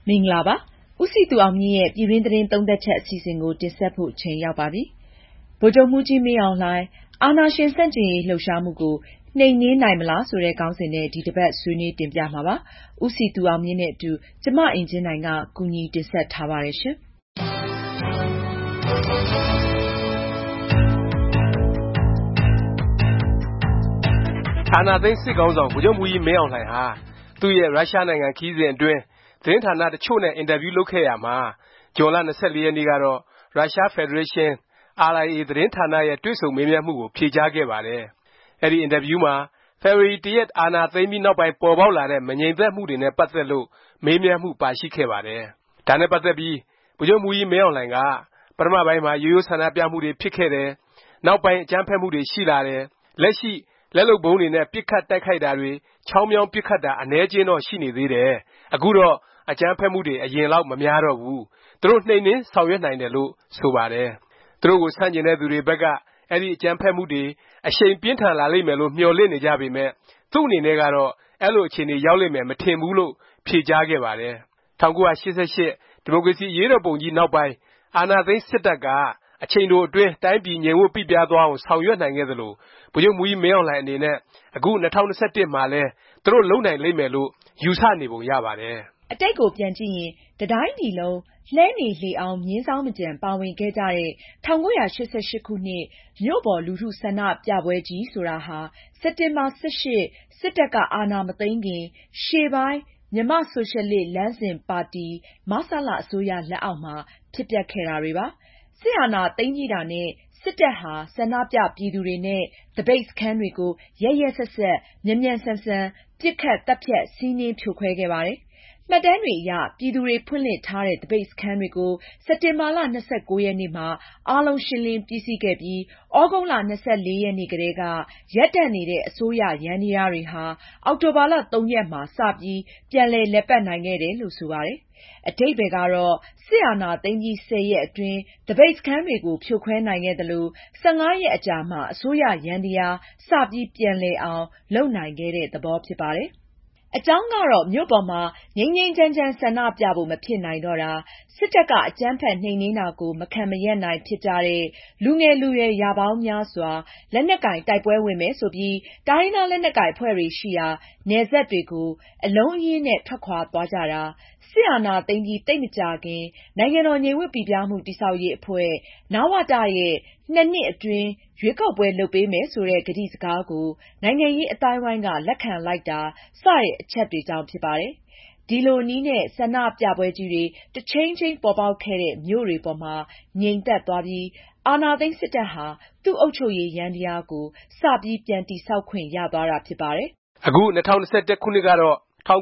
မင်္ဂလာပါ။ဦးစည်သူအောင်မြင့်ရဲ့ပြည်တွင်းသတင်းသုံးသပ်ချက်အစီအစဉ်ကိုတင်ဆက်ဖို့အချိန်ရောက်ပါပြီ။ဗိုလ်ချုပ်မှူးကြီးမင်းအောင်လှိုင်အာဏာရှင်ဆန့်ကျင်ရေးလှုပ်ရှားမှုကိုနှိမ်နင်းနိုင်မလားဆိုတဲ့ခေါင်းစဉ်နဲ့ဒီတစ်ပတ်ဆွေးနွေးတင်ပြမှာပါ။ဦးစည်သူအောင်မြင့်နဲ့အတူကျမအင်ကြင်းနိုင်ကကူညီတင်ဆက်ထားပါတယ်ရှင်။အာဏာသိမ်းစစ်ခေါင်းဆောင်ဗိုလ်ချုပ်မှူးကြီးမင်းအောင်လှိုင်ဟာသူ့ရဲ့ရုရှားနိုင်ငံခရီးစဉ်အတွင်းသတင်းဌာနတချို့နဲ့အင်တာဗျူးလုပ်ခဲ့ရာမှာဇွန်လ 24 ရက်နေ့ကတော့ရုရှားဖက်ဒရေးရှင်း RIA သတင်းဌာနရဲ့တွေ့ဆုံမေးမြန်းမှုကိုဖြေကြားခဲ့ပါတယ်။အဲဒီအင်တာဗျူးမှာဖေဖေါ်ဝါရီ 1 ရက်အာဏာသိမ်းပြီးနောက်ပိုင်းပေါ်ပေါက်လာတဲ့မငြိမ်သက်မှုတွေနဲ့ပတ်သက်လို့မေးမြန်းမှုပါရှိခဲ့ပါတယ်။ဒါနဲ့ပတ်သက်ပြီးဗိုလ်ချုပ်မှူးကြီးမင်းအောင်လှိုင်ကပထမပိုင်းမှာရိုးရိုးဆန္ဒပြမှုတွေဖြစ်ခဲ့တယ်။နောက်ပိုင်းအကြမ်းဖက်မှုတွေရှိလာတယ်။လက်ရှိလက်လုပ်ဗုံးတွေနဲ့ပစ်ခတ်တိုက်ခိုက်တာတွေချောင်းမြောင်းပစ်ခတ်တာအနည်းအကျဉ်းတော့ရှိနေသေးတယ်။အခုတော့အကြမ်းဖက်မှုတွေအရင်လောက်မများတော့ဘူး။သူတို့နှိမ်နင်းဆောင်ရွက်နိုင်တယ်လို့ဆိုပါတယ်။သူတို့ကိုဆန့်ကျင်တဲ့သူတွေဘက်ကအဲဒီအကြမ်းဖက်မှုတွေအရှိန်ပြင်းထန်လာလိမ့်မယ်လို့မျှော်လင့်နေကြပေမယ့်သူ့အနေနဲ့ကတော့အဲလိုအခြေအနေရောက်လိမ့်မယ်မထင်ဘူးလို့ဖြေကြားခဲ့ပါတယ်။1988ဒီမိုကရေစီအရေးတော်ပုံကြီးနောက်ပိုင်းအာဏာသိမ်းစစ်တပ်ကအချိန်တိုအတွင်းတိုင်းပြည်ငြိမ်ဝပ်ပိပြားသွားအောင်ဆောင်ရွက်နိုင်ခဲ့သလိုဗိုလ်ချုပ်မှူးကြီးမင်းအောင်လှိုင်အနေနဲ့အခု2021မှာလဲသူတို့လုပ်နိုင်လိမ့်မယ်လို့ယူဆနေပုံရပါတယ်။အတိတ်ကိုပြန်ကြည့်ရင်တတိုင်းပြည်လုံးလှည်းနေလှေအောင်မြင်းဇောင်းမကျန်ပါဝင်ခဲ့ကြတဲ့1988ခုနှစ်မြို့ပေါ်လူထုဆန္ဒပြပွဲကြီးဆိုတာဟာစက်တင်ဘာ18စစ်တပ်ကအာဏာမသိမ်းခင်ရှေ့ပိုင်းမြန်မာ့ဆိုရှယ်လစ်လမ်းစဉ်ပါတီမဆလအစိုးရလက်အောက်မှာဖြစ်ပျက်ခဲ့တာတွေပါ။စစ်အာဏာသိမ်းပြီးတာနဲ့စစ်တပ်ဟာဆန္ဒပြပြည်သူတွေနဲ့သပိတ်စခန်းတွေကိုရက်ရက်စက်စက်မြန်မြန်ဆန်ဆန်ပစ်ခတ်သတ်ဖြတ်စီးနင်းဖြိုခွဲခဲ့ပါတယ်။မှတ်တမ်းတွေအရပြည်သူတွေဖွင့်လှစ်ထားတဲ့သပိတ်စခန်းတွေကိုစက်တင်ဘာလ29ရက်နေ့မှာအားလုံးရှင်းလင်းပြီးစီးခဲ့ပြီးဩဂုတ်လ24ရက်နေ့ကတည်းကရပ်တန့်နေတဲ့အစိုးရယန္တရားတွေဟာအောက်တိုဘာလ3ရက်မှာစပြီးပြန်လည်ပတ်နိုင်ခဲ့တယ်လို့ဆိုပါတယ်။အဓိပ္ပါယ်ကတော့စစ်အာဏာသိမ်းပြီး10ရက်အတွင်းသပိတ်စခန်းတွေကိုဖြိုခွဲနိုင်ခဲ့သလို15ရက်အကြာမှအစိုးရယန္တရားစပြီးပြန်လည်အောင်လုပ်နိုင်ခဲ့တဲ့သဘောဖြစ်ပါတယ်။အကြောင်းကတော့မြို့ပေါ်မှာငြိမ်းငြိမ်းချမ်းချမ်းဆန္ဒပြဖို့မဖြစ်နိုင်တော့တာစစ်တပ်ကအကြမ်းဖက်နှိမ်နင်းတာကိုမခံမရပ်နိုင်ဖြစ်ကြတဲ့လူငယ်လူရွယ်ရာပေါင်းများစွာလက်နက်ကိုင်တိုက်ပွဲဝင်မယ်ဆိုပြီးတိုင်းရင်းသားလက်နက်ကိုင်အဖွဲ့တွေရှိရာနယ်စပ်တွေကိုအလုံးအရင်းနဲ့ထွက်ခွာသွားကြတာစစ်အာဏာသိမ်းပြီးသိပ်မကြာခင်နိုင်ငံတော်ငြိမ်ဝပ်ပိပြားမှုတည်ဆောက်ရေးအဖွဲ့နဝတရဲ့2 နှစ်အတွင်းရွေးကောက်ပွဲလုပ်ပေးမယ်ဆိုတဲ့ကတိစကားကိုနိုင်ငံရေးအသိုင်းအဝိုင်းကလက်ခံလိုက်တာစတဲ့အချက်တွေကြောင့်ဖြစ်ပါတယ်။ဒီလိုနည်းနဲ့ဆန္ဒပြပွဲကြီးတွေတချိန်ချိန်ပေါ်ပေါက်ခဲ့တဲ့မြို့တွေပေါ်မှာငြိမ်သက်သွားပြီးအာဏာသိမ်းစစ်တပ်ဟာသူ့အုပ်ချုပ်ရေးယန္တရားကိုစပြီးပြန်တည်ဆောက်ခွင့်ရသွားတာဖြစ်ပါတယ်။အခု2021ခုနှစ်ကတော့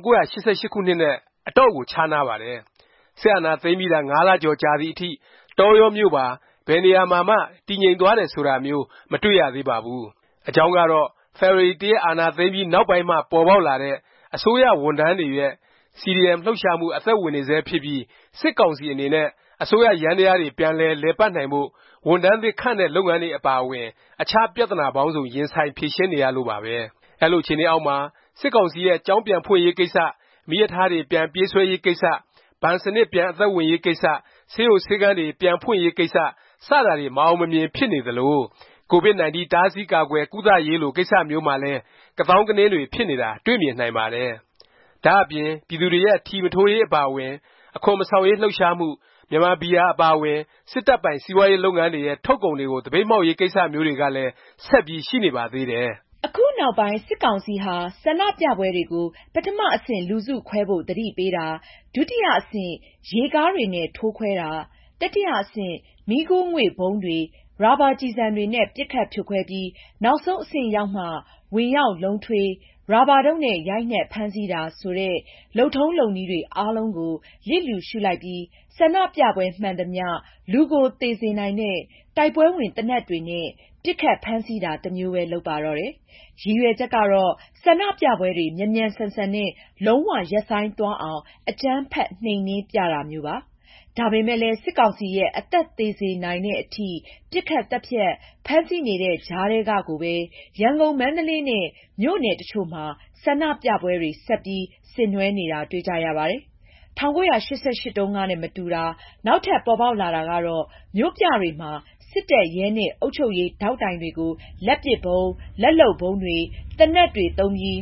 1988ခုနှစ်နဲ့အတော့ကိုခြားနားပါတယ်။စစ်အာဏာသိမ်းပြီးတာ9လကျော်ကြာသည့်အထိတောရောမြို့ပါဘယ်နေရာမှာမှတည်ငြိမ်သွားတယ်ဆိုတာမျိုးမတွေ့ရသေးပါဘူး။အကြောင်းကတော့ဖေဖေါ်ဝါရီ 1 ရက်အာဏာသိမ်းပြီးနောက်ပိုင်းမှပေါ်ပေါက်လာတဲ့အစိုးရဝန်ထမ်းတွေရဲ့ CDM လှုပ်ရှားမှုအသက်ဝင်နေဆဲဖြစ်ပြီးစစ်ကောင်စီအနေနဲ့အစိုးရယန္တရားတွေပြန်လည်ပတ်နိုင်ဖို့ဝန်ထမ်းသစ်ခန့်တဲ့လုပ်ငန်းတွေအပါအဝင်အခြားပြဿနာပေါင်းစုံရင်ဆိုင်ဖြေရှင်းနေရလို့ပါပဲ။အဲလိုအခြေအနေအောက်မှာစစ်ကောင်စီရဲ့ကျောင်းပြန်ဖွင့်ရေးကိစ္စမီးရထားတွေပြန်ပြေးဆွဲရေးကိစ္စဘဏ်စနစ်ပြန်အသက်ဝင်ရေးကိစ္စဆေးရုံဆေးခန်းတွေပြန်ဖွင့်ရေးကိစ္စစတာတွေမအောင်မမြင်ဖြစ်နေသလိုCOVID-19 တားဆီးကာကွယ်ကုသရေးလိုကိစ္စမျိုးမှာလည်းကသောင်းကနင်းတွေဖြစ်နေတာတွေ့မြင်နိုင်ပါတယ်။ဒါ့အပြင်ပြည်သူတွေရဲ့ထီမထိုးရေးအပါအဝင်အခွန်မဆောင်ရေးလှုပ်ရှားမှုမြန်မာဘီယာအပါအဝင်စစ်တပ်ပိုင်စီးပွားရေးလုပ်ငန်းတွေရဲ့ထုတ်ကုန်တွေကိုသပိတ်မှောက်ရေးကိစ္စမျိုးတွေကလည်းဆက်ပြီးရှိနေပါသေးတယ်။အခုနောက်ပိုင်းစစ်ကောင်စီဟာဆန္ဒပြပွဲတွေကိုပထမအဆင့်လူစုခွဲဖို့သတိပေးတာဒုတိယအဆင့်ရေကားတွေနဲ့ထိုးခွဲတာတတိယအဆင့်မီးခိုးငွေ့ဗုံးတွေရာဘာကျည်ဆံတွေနဲ့ပစ်ခတ်ဖြိုခွဲပြီးနောက်ဆုံးအဆင့်ရောက်မှဝင်ရောက်လုံးထွေးရာဘာတုတ်နဲ့ရိုက်နှက်ဖမ်းဆီးတာဆိုတဲ့လုပ်ထုံးလုပ်နည်းတွေအားလုံးကိုလျစ်လျူရှုလိုက်ပြီးဆန္ဒပြပွဲမှန်သမျှလူကိုသေစေနိုင်တဲ့တိုက်ပွဲဝင်သေနတ်တွေနဲ့ပစ်ခတ်ဖမ်းဆီးတာတစ်မျိုးပဲလုပ်ပါတော့တယ်။ရည်ရွယ်ချက်ကတော့ဆန္ဒပြပွဲတွေမြန်မြန်ဆန်ဆန်နဲ့လုံးဝရပ်ဆိုင်းသွားအောင်အကြမ်းဖက်နှိမ်နင်းပြတာမျိုးပါ။ဒါပေမဲ့လည်းစစ်ကောင်စီရဲ့အသက်သေစေနိုင်တဲ့အထိပစ်ခတ်သတ်ဖြတ်ဖမ်းဆီးနေတဲ့ကြားထဲကကိုပဲရန်ကုန်မန္တလေးနဲ့မြို့နယ်တချို့မှာဆန္ဒပြပွဲတွေဆက်ပြီးဆင်နွှဲနေတာတွေ့ကြရပါတယ်။ 1988 တုန်းကနဲ့မတူတာနောက်ထပ်ပေါ်ပေါက်လာတာကတော့မြို့ပြတွေမှာစစ်တပ်ရဲနဲ့အုပ်ချုပ်ရေးဒေါက်တိုင်တွေကိုလက်ပစ်ဗုံးလက်လုပ်ဗုံးတွေသေနတ်တွေသုံးပြီး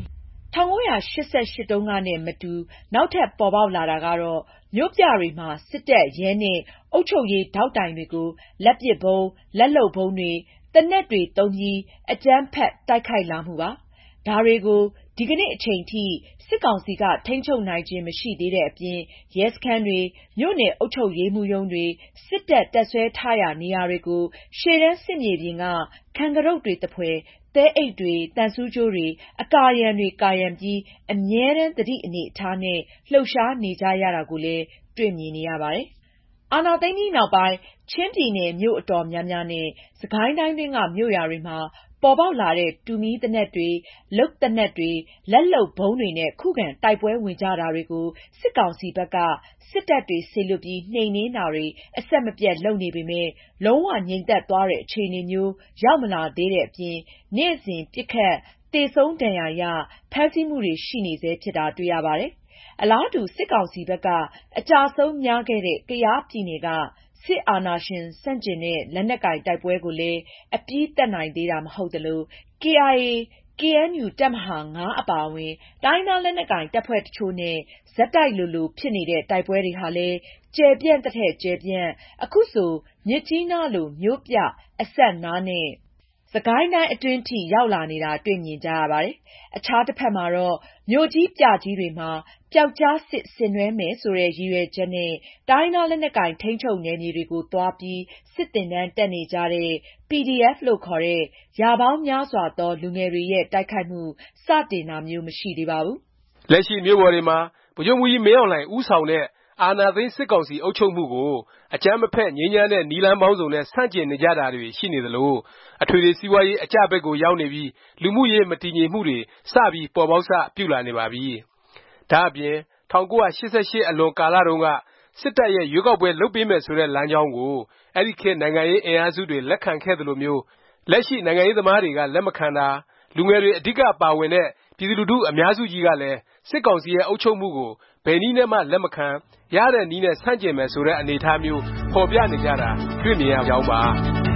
1988တုန်းကနဲ့မတူနောက်ထပ်ပေါ်ပေါက်လာတာကတော့မြို့ပြတွေမှာစစ်တပ်ရဲနဲ့အုပ်ချုပ်ရေးဒေါက်တိုင်တွေကိုလက်ပစ်ဗုံးလက်လုပ်ဗုံးတွေသေနတ်တွေသုံးပြီးအကြမ်းဖက်တိုက်ခိုက်လာမှုပါဒါတွေကိုဒီကနေ့အချိန်ထိစစ်ကောင်စီကထိန်းချုပ်နိုင်ခြင်းမရှိသေးတဲ့အပြင်ရဲစခန်းတွေမြို့နယ်အုပ်ချုပ်ရေးမှူးရုံးတွေစစ်တပ်တပ်ဆွဲထားရာနေရာတွေကိုရှေ့တန်းစစ်မြေပြင်ကခံကတုတ်တွေတဖွဲသဲအိတ်တွေတန်ဆူးကြိုးတွေအကာရံတွေကာရံပြီးအမြဲတမ်းသတိအနေအထားနဲ့လှုပ်ရှားနေကြရတာကိုလည်းတွေ့မြင်နေရပါတယ်အာဏာသိမ်းပြီးနောက်ပိုင်းချင်းပြည်နယ်မြို့အတော်များများနဲ့စစ်ကိုင်းတိုင်းတွင်းကမြို့ရွာတွေမှာပေါ်ပေါက်လာတဲ့တူမီးသေနတ်တွေလုပ်သေနတ်တွေလက်လုပ်ဗုံးတွေနဲ့ခုခံတိုက်ပွဲဝင်ကြတာတွေကိုစစ်ကောင်စီဘက်ကစစ်တပ်တွေစေလွှတ်ပြီးနှိမ်နင်းတာတွေအဆက်မပြတ်လုပ်နေပေမဲ့လုံးဝငြိမ်သက်သွားတဲ့အခြေအနေမျိုးရောက်မလာသေးတဲ့အပြင်နေ့စဉ်ပစ်ခတ်သေဆုံးဒဏ်ရာရဖမ်းဆီးမှုတွေရှိနေဆဲဖြစ်တာတွေ့ရပါတယ်အလားတူစစ်ကောင်စီဘက်ကအကျဆုံးများခဲ့တဲ့ကယားပြည်နယ်ကစစ်အာဏာရှင်ဆန့်ကျင်တဲ့လက်နက်ကိုင်တိုက်ပွဲကိုလည်းအပြီးသတ်နိုင်သေးတာမဟုတ်သလို KIA, KNU တပ်မဟာ 9 အပါအဝင်တိုင်းရင်းသားလက်နက်ကိုင်တပ်ဖွဲ့တချို့နဲ့ဆက်တိုက်လိုဖြစ်နေတဲ့တိုက်ပွဲတွေဟာလည်းကျယ်ပြန့်သထက်ကျယ်ပြန့်အခုဆိုမြစ်ကြီးနားလိုမြို့ပြအစပ်နားနဲ့စစ်ကိုင်းတိုင်းအတွင်းထိရောက်လာနေတာတွေ့မြင်ကြရပါတယ်။အခြားတစ်ဖက်မှာတော့မြို့ကြီးပြကြီးတွေမှာပျောက်ကြားစစ်ဆင်နွှဲမယ်ဆိုတဲ့ရည်ရွယ်ချက်နဲ့တိုင်းသားလက်နက်ကိုင်ထိန်းချုပ်နယ်မြေတွေကိုသွားပြီးစစ်သင်တန်းတက်နေကြတဲ့ PDF လို့ခေါ်တဲ့ရာပေါင်းများစွာသောလူငယ်တွေရဲ့တိုက်ခိုက်မှုစတင်တာမျိုးမရှိသေးပါဘူး။လက်ရှိမြို့ပေါ်တွေမှာဗိုလ်ချုပ်မှူးကြီးမင်းအောင်လှိုင်ဦးဆောင်တဲ့အာဏာသိမ်းစစ်ကောင်စီအုပ်ချုပ်မှုကိုအကြမ်းမဖက်ငြိမ်းချမ်းတဲ့နည်းလမ်းပေါင်းစုံနဲ့ဆန့်ကျင်နေကြတာတွေရှိနေသလိုအထွေထွေစီးပွားရေးအကျဘက်ကိုရောက်နေပြီးလူမှုရေးမတည်ငြိမ်မှုတွေစပြီးပေါ်ပေါက်စပြုလာနေပါပြီ။ဒါ့အပြင်1988အလွန်ကာလတုန်းကစစ်တပ်ရဲ့ရွေးကောက်ပွဲလုပ်ပေးမယ်ဆိုတဲ့လမ်းကြောင်းကိုအဲဒီခေတ်နိုင်ငံရေးအင်အားစုတွေလက်ခံခဲ့သလိုမျိုးလက်ရှိနိုင်ငံရေးသမားတွေကလက်မခံတာလူငယ်တွေအဓိကပါဝင်တဲ့ပြည်သူလူထုအများစုကြီးကလည်းစစ်ကောင်စီရဲ့အုပ်ချုပ်မှုကိုဘယ်နည်းနဲ့မှလက်မခံရတဲ့နည်းနဲ့ဆန့်ကျင်မယ်ဆိုတဲ့အနေအထားမျိုးဖော်ပြနေကြတာတွေ့မြင်ရကြောင်း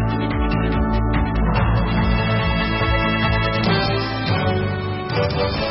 ပါ